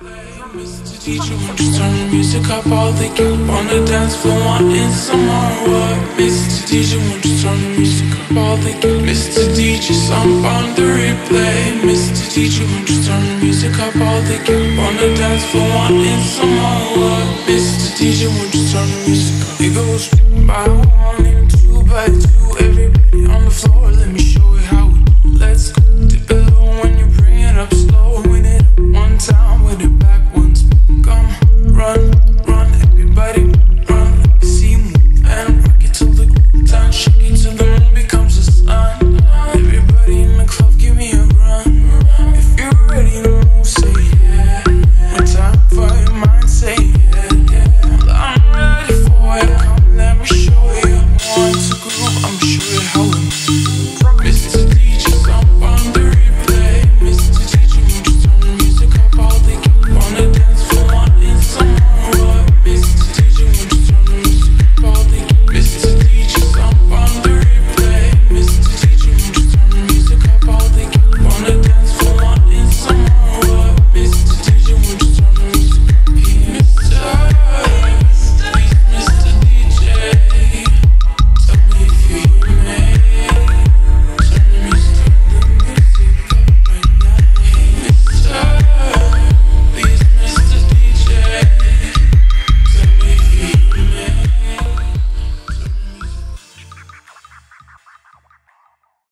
Mr. DJ, won't you turn the music up all the gap on the dance floor, wanting some more what? Mr. DJ, won't you turn the music up all the gap? Mr. DJ, some on the replay. Mr. DJ, won't you turn the music up all the gap on the dance floor, wanting some more what? Mr. DJ, won't you turn the music up? It goes by one and two by two, everybody on the floor, let me